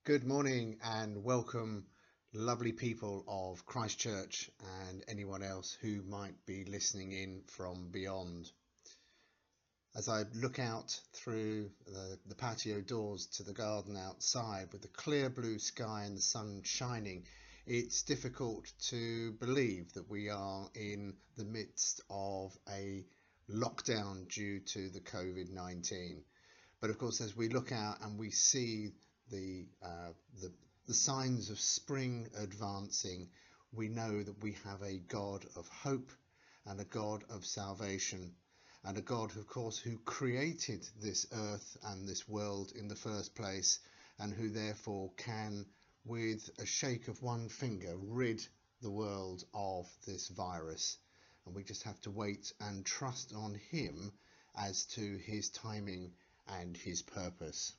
Good morning and welcome, lovely people of Christchurch and anyone else who might be listening in from beyond. As I look out through the patio doors to the garden outside with the clear blue sky and the sun shining, it's difficult to believe that we are in the midst of a lockdown due to the COVID-19. But of course, as we look out and we see the, uh, the the signs of spring advancing, we know that we have a God of hope and a God of salvation, and a God, of course, who created this earth and this world in the first place, and who therefore can, with a shake of one finger, rid the world of this virus. And we just have to wait and trust on him as to his timing and his purpose.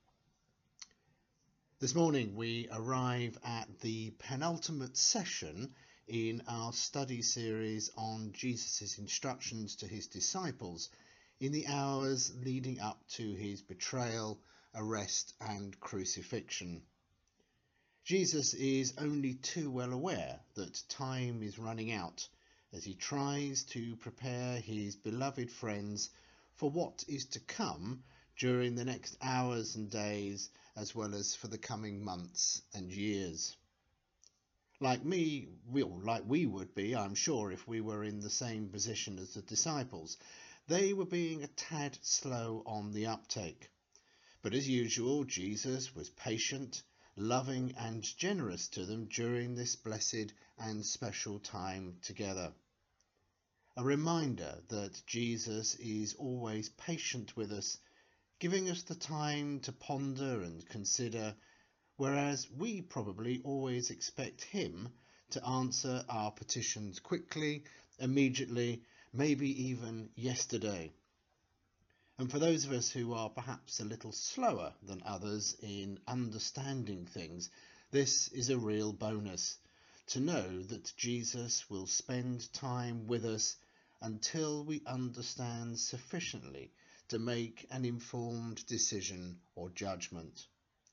This morning we arrive at the penultimate session in our study series on Jesus' instructions to his disciples in the hours leading up to his betrayal, arrest and crucifixion. Jesus is only too well aware that time is running out as he tries to prepare his beloved friends for what is to come during the next hours and days, as well as for the coming months and years. Like we would be, I'm sure, if we were in the same position as the disciples. They were being a tad slow on the uptake. But as usual, Jesus was patient, loving and generous to them during this blessed and special time together. A reminder that Jesus is always patient with us, giving us the time to ponder and consider, whereas we probably always expect him to answer our petitions quickly, immediately, maybe even yesterday. And for those of us who are perhaps a little slower than others in understanding things, this is a real bonus, to know that Jesus will spend time with us until we understand sufficiently to make an informed decision or judgment.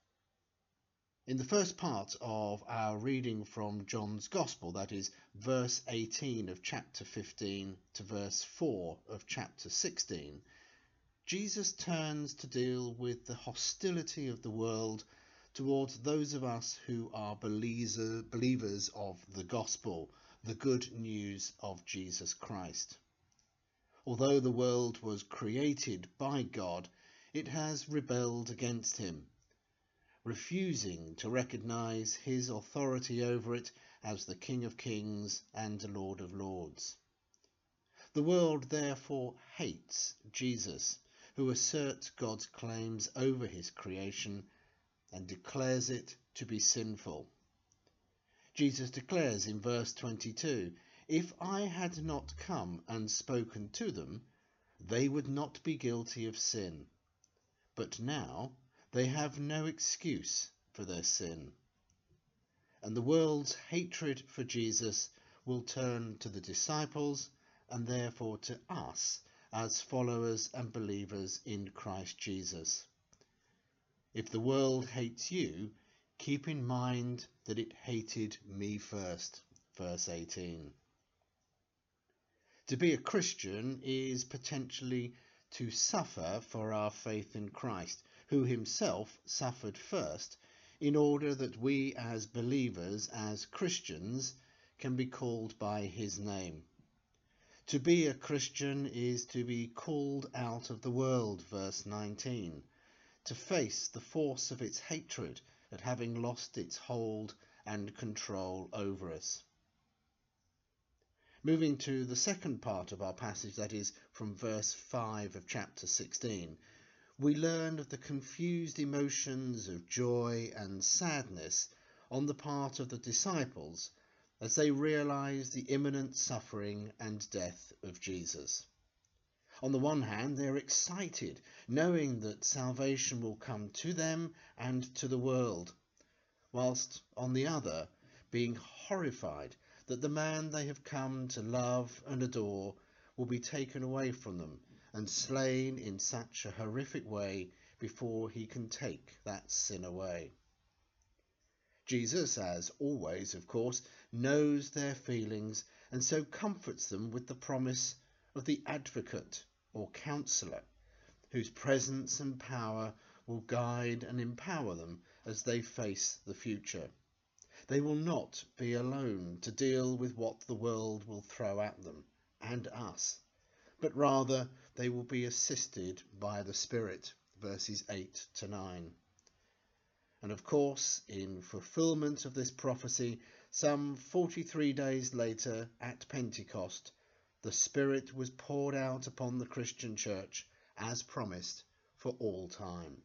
In the first part of our reading from John's Gospel, that is verse 18 of chapter 15 to verse 4 of chapter 16, Jesus turns to deal with the hostility of the world towards those of us who are believers of the gospel, the good news of Jesus Christ. Although the world was created by God, it has rebelled against him, refusing to recognize his authority over it as the King of Kings and Lord of Lords. The world therefore hates Jesus, who asserts God's claims over his creation and declares it to be sinful. Jesus declares in verse 22, "If I had not come and spoken to them, they would not be guilty of sin. But now they have no excuse for their sin." And the world's hatred for Jesus will turn to the disciples and therefore to us as followers and believers in Christ Jesus. If the world hates you, keep in mind that it hated me first. Verse 18. To be a Christian is potentially to suffer for our faith in Christ, who himself suffered first, in order that we as believers, as Christians, can be called by his name. To be a Christian is to be called out of the world, verse 19, to face the force of its hatred at having lost its hold and control over us. Moving to the second part of our passage, that is from verse 5 of chapter 16, we learn of the confused emotions of joy and sadness on the part of the disciples as they realize the imminent suffering and death of Jesus. On the one hand, they're excited, knowing that salvation will come to them and to the world, whilst on the other, being horrified that the man they have come to love and adore will be taken away from them and slain in such a horrific way before he can take that sin away. Jesus, as always, of course, knows their feelings and so comforts them with the promise of the advocate or counselor, whose presence and power will guide and empower them as they face the future. They will not be alone to deal with what the world will throw at them and us, but rather they will be assisted by the Spirit, verses 8 to 9. And of course, in fulfillment of this prophecy, some 43 days later at Pentecost, the Spirit was poured out upon the Christian church as promised for all time.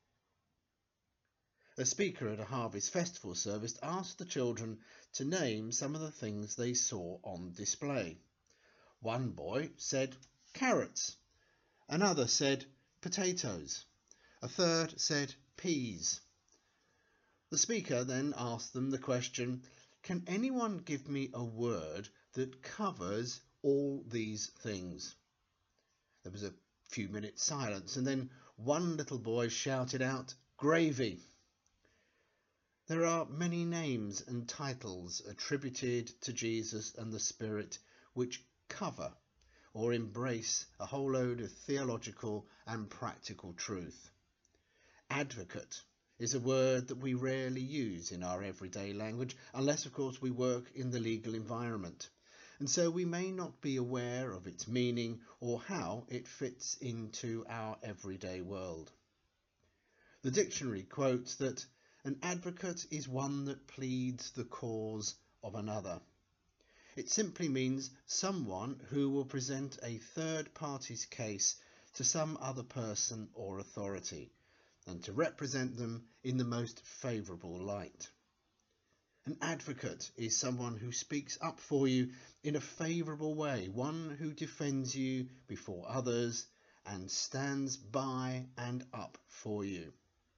A speaker at a harvest festival service asked the children to name some of the things they saw on display. One boy said carrots, another said potatoes, a third said peas. The speaker then asked them the question, "Can anyone give me a word that covers all these things?" There was a few minutes silence, and then one little boy shouted out, "Gravy." There are many names and titles attributed to Jesus and the Spirit which cover or embrace a whole load of theological and practical truth. Advocate is a word that we rarely use in our everyday language, unless of course we work in the legal environment, and so we may not be aware of its meaning or how it fits into our everyday world. The dictionary quotes that an advocate is one that pleads the cause of another. It simply means someone who will present a third party's case to some other person or authority, and to represent them in the most favourable light. An advocate is someone who speaks up for you in a favourable way, one who defends you before others and stands by and up for you.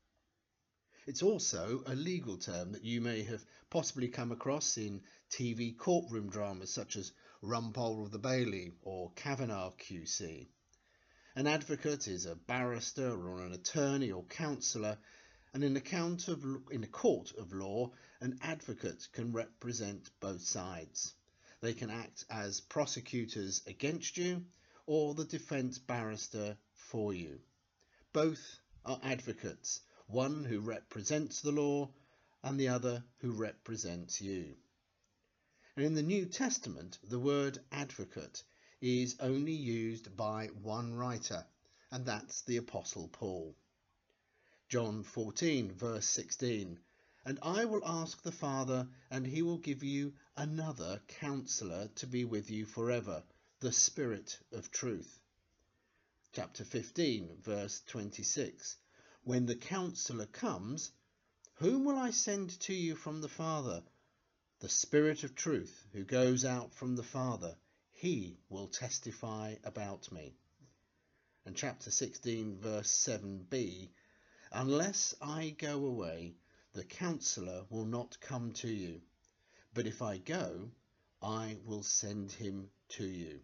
It's also a legal term that you may have possibly come across in TV courtroom dramas such as Rumpole of the Bailey or Kavanaugh QC. An advocate is a barrister or an attorney or counsellor, and in a court of law, an advocate can represent both sides. They can act as prosecutors against you or the defence barrister for you. Both are advocates, one who represents the law and the other who represents you. And in the New Testament, the word advocate is only used by one writer, and that's the Apostle Paul. John 14 verse 16, "And I will ask the Father, and he will give you another counselor to be with you forever, the Spirit of truth." Chapter 15 verse 26, "When the counselor comes, whom will I send to you from the Father? The Spirit of truth, who goes out from the Father, he will testify about me." And chapter 16 verse 7b, "Unless I go away, the counselor will not come to you, but if I go, I will send him to you."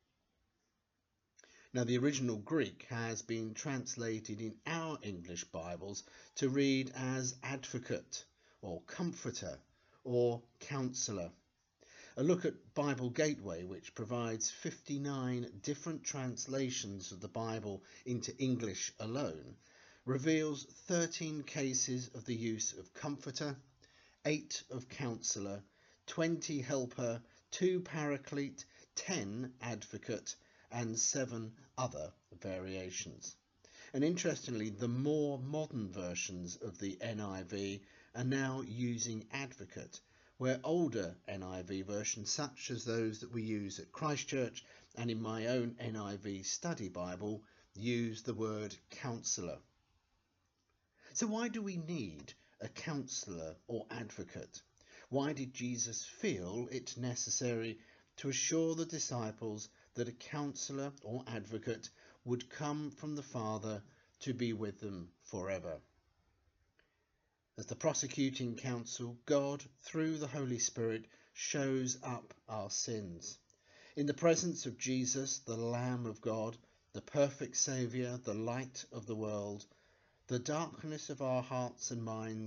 Now, the original Greek has been translated in our English Bibles to read as advocate or comforter or counselor. A look at Bible Gateway, which provides 59 different translations of the Bible into English alone, reveals 13 cases of the use of comforter, 8 of counselor, 20 helper, 2 paraclete, 10 advocate, and 7 other variations. And interestingly, the more modern versions of the NIV are now using advocate, where older NIV versions, such as those that we use at Christchurch and in my own NIV study Bible, use the word counsellor. So why do we need a counsellor or advocate? Why did Jesus feel it necessary to assure the disciples that a counsellor or advocate would come from the Father to be with them forever? As the prosecuting counsel, God, through the Holy Spirit, shows up our sins. In the presence of Jesus, the Lamb of God, the perfect Saviour, the light of the world, the darkness of our hearts and minds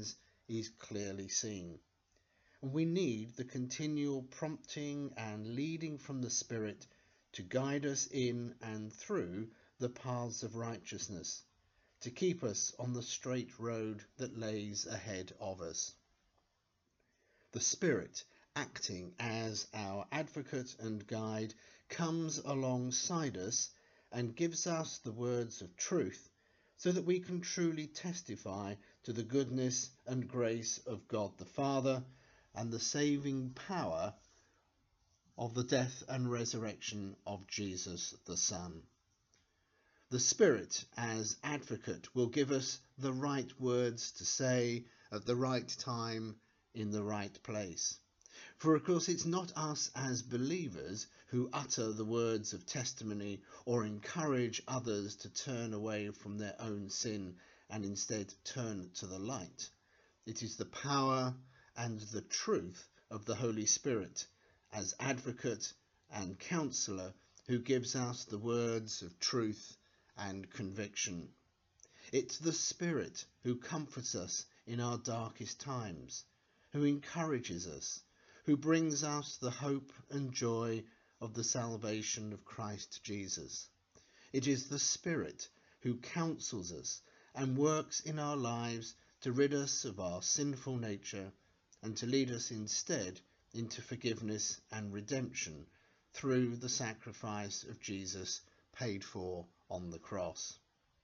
is clearly seen. We need the continual prompting and leading from the Spirit to guide us in and through the paths of righteousness, to keep us on the straight road that lays ahead of us. The Spirit, acting as our advocate and guide, comes alongside us and gives us the words of truth so that we can truly testify to the goodness and grace of God the Father and the saving power of the death and resurrection of Jesus the Son. The Spirit, as advocate, will give us the right words to say at the right time in the right place. For of course it's not us as believers who utter the words of testimony or encourage others to turn away from their own sin and instead turn to the light. It is the power and the truth of the Holy Spirit as advocate and counsellor who gives us the words of truth and conviction. It's the Spirit who comforts us in our darkest times, who encourages us, who brings us the hope and joy of the salvation of Christ Jesus. It is the Spirit who counsels us and works in our lives to rid us of our sinful nature and to lead us instead into forgiveness and redemption through the sacrifice of Jesus paid for on the cross.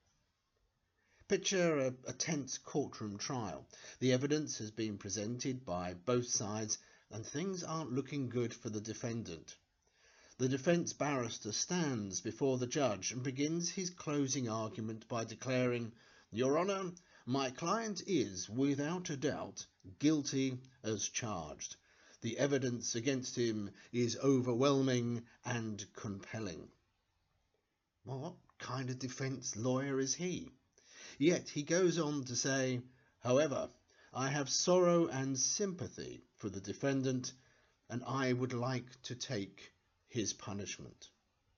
Picture a tense courtroom trial. The evidence has been presented by both sides and things aren't looking good for the defendant. The defence barrister stands before the judge and begins his closing argument by declaring, "Your Honour, my client is, without a doubt, guilty as charged. The evidence against him is overwhelming and compelling." Well, what kind of defence lawyer is he? Yet he goes on to say, "However, I have sorrow and sympathy for the defendant, and I would like to take his punishment."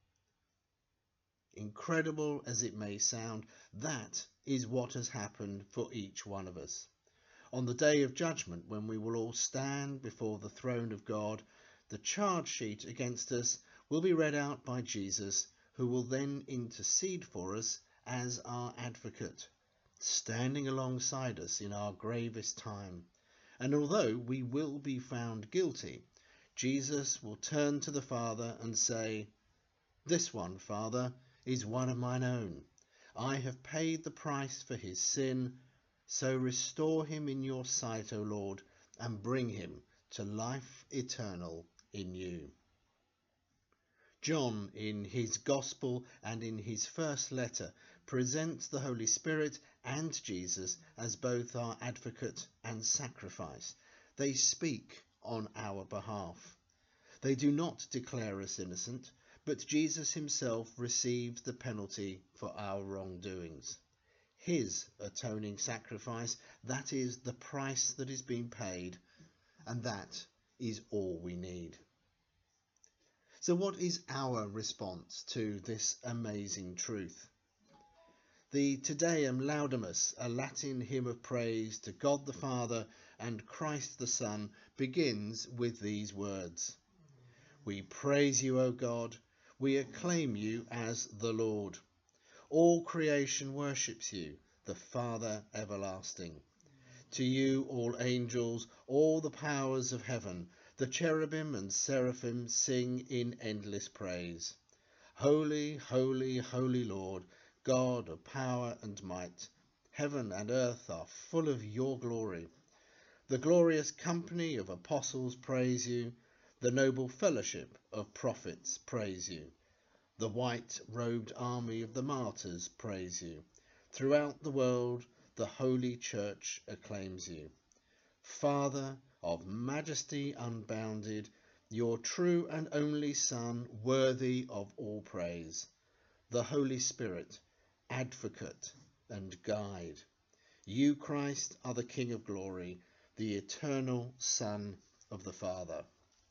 Incredible as it may sound, that is what has happened for each one of us. On the day of judgment, when we will all stand before the throne of God, the charge sheet against us will be read out by Jesus, who will then intercede for us as our advocate, standing alongside us in our gravest time. And although we will be found guilty, Jesus will turn to the Father and say, "This one, Father, is one of mine own. I have paid the price for his sin, so restore him in your sight, O Lord, and bring him to life eternal in you." John, in his Gospel and in his first letter, presents the Holy Spirit and Jesus as both our advocate and sacrifice. They speak on our behalf. They do not declare us innocent, but Jesus himself received the penalty for our wrongdoings. His atoning sacrifice, that is the price that is being paid, and that is all we need. So what is our response to this amazing truth? The Te Deum Laudamus, a Latin hymn of praise to God the Father and Christ the Son, begins with these words: "We praise you, O God, we acclaim you as the Lord. All creation worships you, the Father everlasting. To you all angels, all the powers of heaven, the cherubim and seraphim sing in endless praise. Holy, holy, holy Lord, God of power and might. Heaven and earth are full of your glory. The glorious company of apostles praise you. The noble fellowship of prophets praise you. The white-robed army of the martyrs praise you. Throughout the world, the Holy Church acclaims you. Father of majesty unbounded, your true and only Son, worthy of all praise. The Holy Spirit, advocate and guide. You, Christ, are the King of glory, the eternal Son of the Father."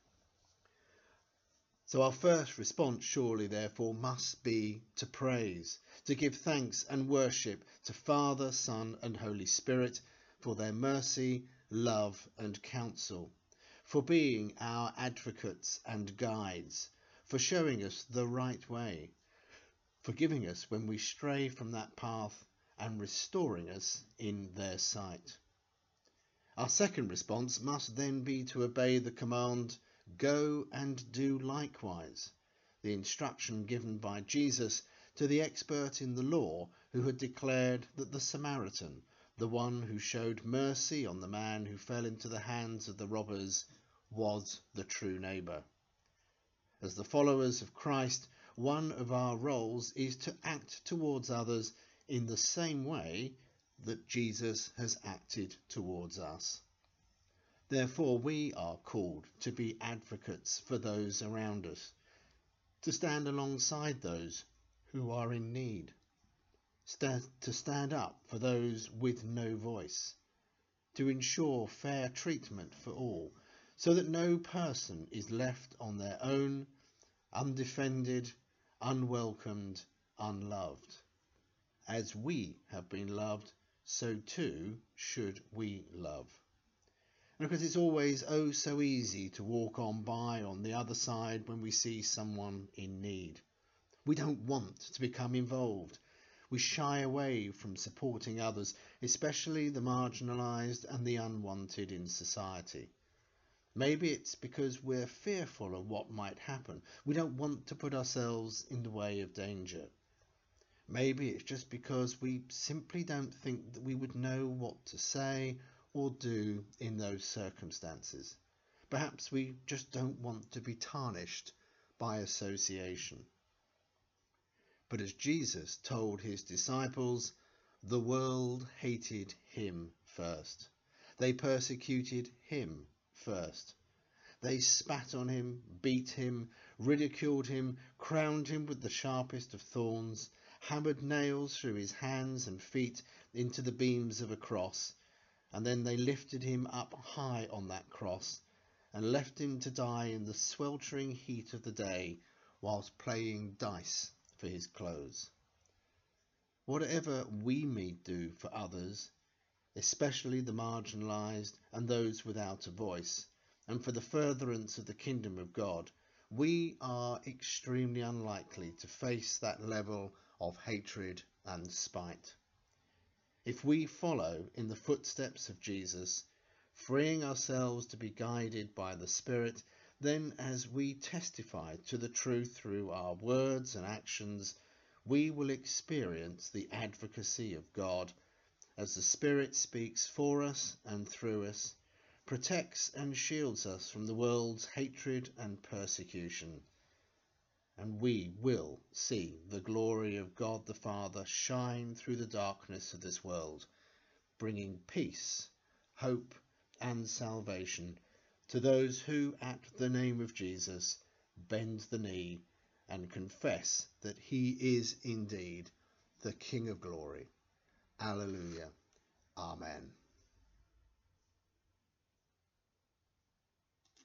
So our first response surely therefore must be to praise, to give thanks and worship to Father, Son and Holy Spirit for their mercy, love and counsel, for being our advocates and guides, for showing us the right way, forgiving us when we stray from that path and restoring us in their sight. Our second response must then be to obey the command, "Go and do likewise," the instruction given by Jesus to the expert in the law who had declared that the Samaritan, the one who showed mercy on the man who fell into the hands of the robbers, was the true neighbour. As the followers of Christ, one of our roles is to act towards others in the same way that Jesus has acted towards us. Therefore, we are called to be advocates for those around us, to stand alongside those who are in need, to stand up for those with no voice, to ensure fair treatment for all, so that no person is left on their own, undefended, unwelcomed, unloved. As we have been loved, so too should we love. And because it's always so easy to walk on by on the other side when we see someone in need. We don't want to become involved. We shy away from supporting others, especially the marginalised and the unwanted in society. Maybe it's because we're fearful of what might happen. We don't want to put ourselves in the way of danger. Maybe it's just because we simply don't think that we would know what to say or do in those circumstances. Perhaps we just don't want to be tarnished by association. But as Jesus told his disciples, the world hated him first. They persecuted him first. They spat on him, beat him, ridiculed him, crowned him with the sharpest of thorns, hammered nails through his hands and feet into the beams of a cross, and then they lifted him up high on that cross and left him to die in the sweltering heat of the day whilst playing dice for his clothes. Whatever we may do for others, especially the marginalised and those without a voice, and for the furtherance of the kingdom of God, we are extremely unlikely to face that level of hatred and spite. If we follow in the footsteps of Jesus, freeing ourselves to be guided by the Spirit, then as we testify to the truth through our words and actions, we will experience the advocacy of God as the Spirit speaks for us and through us, protects and shields us from the world's hatred and persecution. And we will see the glory of God the Father shine through the darkness of this world, bringing peace, hope and salvation to those who, at the name of Jesus, bend the knee and confess that he is indeed the King of glory. Alleluia. Amen.